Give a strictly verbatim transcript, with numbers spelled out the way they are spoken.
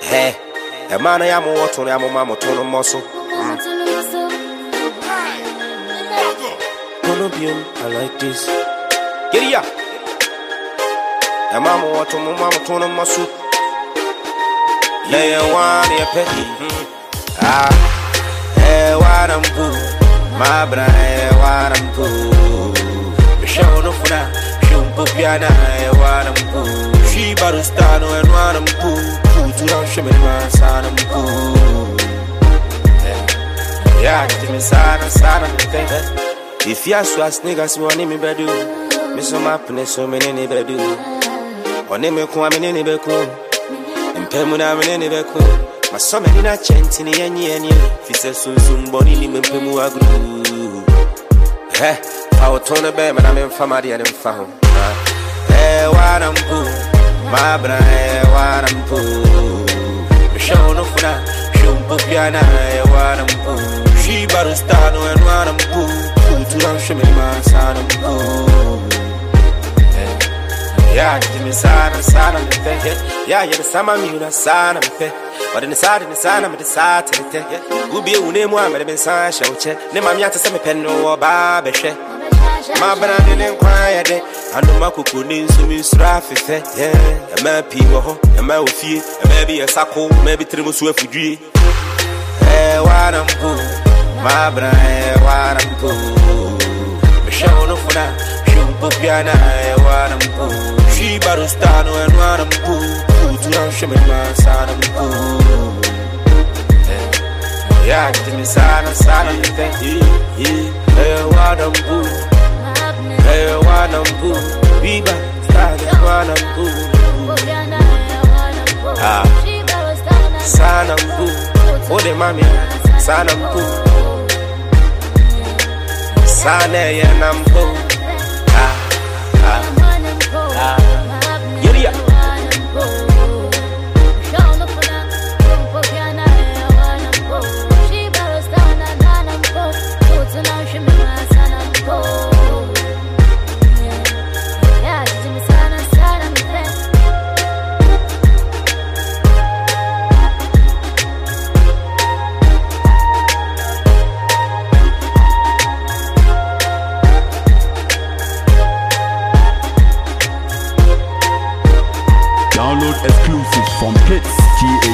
Hey, a man I am what on your mamma tono muscle. Colombian, I like this. Get ya. A mama what on mamma tono muscle. Lay a one a petty. Ah, eh, what I'm good. My brother, what I'm good. The show no for that. Piana, what I'm good. She barustano and what I'm good. To don't show me my son, I'm good. Yeah, give me sana, sana, if you ask us niggas, you want me bedu. Miss some happiness, so many bedu. Or name me come in any beku. And Pemuna in any beku. My son, I didn't chant in any any. If he says soon, soon, body, me Pemua grew. Eh, I will turn a bear, but I'm in family and in found. Eh, what I'm good. My brother, what I'm good. Show no for that. Show Popiana, what I'm good. She barustano and what I'm good. To don't show me my son, I'm good. Yeah, give me sana, sana, yeah, you're the summer, you know, sana, but in the side, in the sun, I'm the side, who be a name one, but I've been sign, shall check. Name my yata, some pen or barber. My brother didn't quiet it. I know my cuckoo needs to be straffy. Yeah, a man people, a man with fear, maybe a saco, maybe three months worth of dream. Eh, what I'm good. My brother, what I'm good. Michelle, no for that. Shoot Popiana, what I'm good. She barustano and what I'm good. To don't show me my son, I'm good. Yeah, give me sana, sana, yeah, what I'm good. Hey, what I'm good. Viva, started what I'm good. Ah, son, I'm good. Oh, the mommy, son, I'm good. Son, and I'm good. Ah, ah, ah. Yeah, yeah. Download exclusives from hits G A